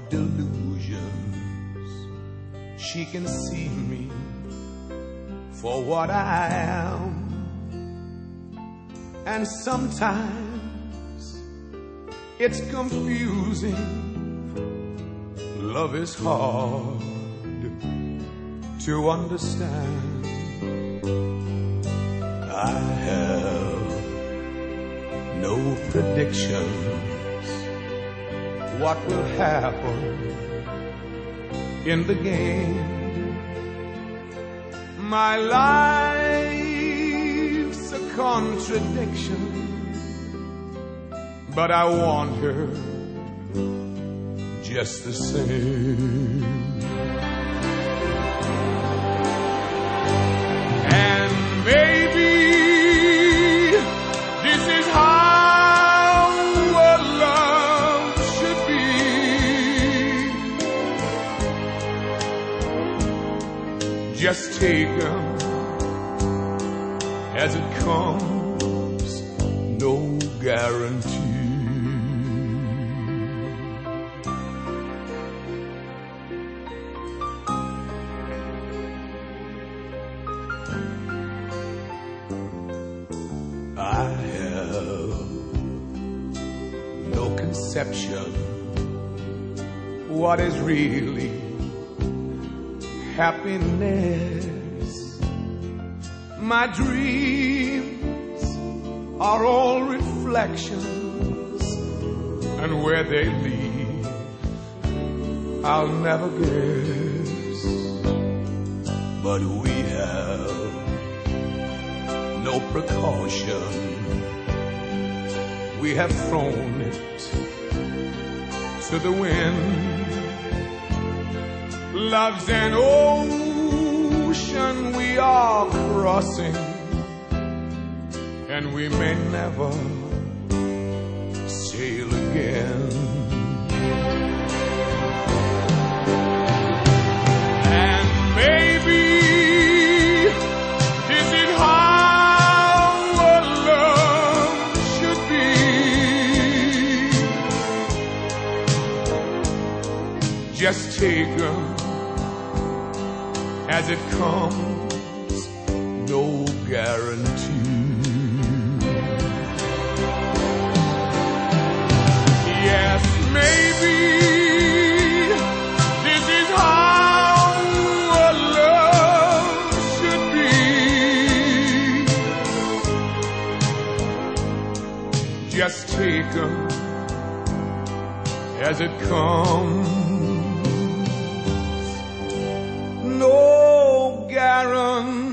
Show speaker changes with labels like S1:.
S1: delusions. She can see me for what I am, and sometimes it's confusing. Love is hard to understand. I have no predictions what will happen in the game. My life's a contradiction, but I want her just the same. And maybe this is how a love should be. Just take them as it comes, no guarantee. I have no conception what is really happiness. My dreams are all reflections, and where they lead I'll never guess. But we have no precaution. We have thrown it to the wind. Love's an ocean we are crossing, and we may never sail again. And maybe this is how a love should be. Just take them as it comes, no guarantee. Yes, maybe this is how a love should be. Just take them as it comes, no guarantee.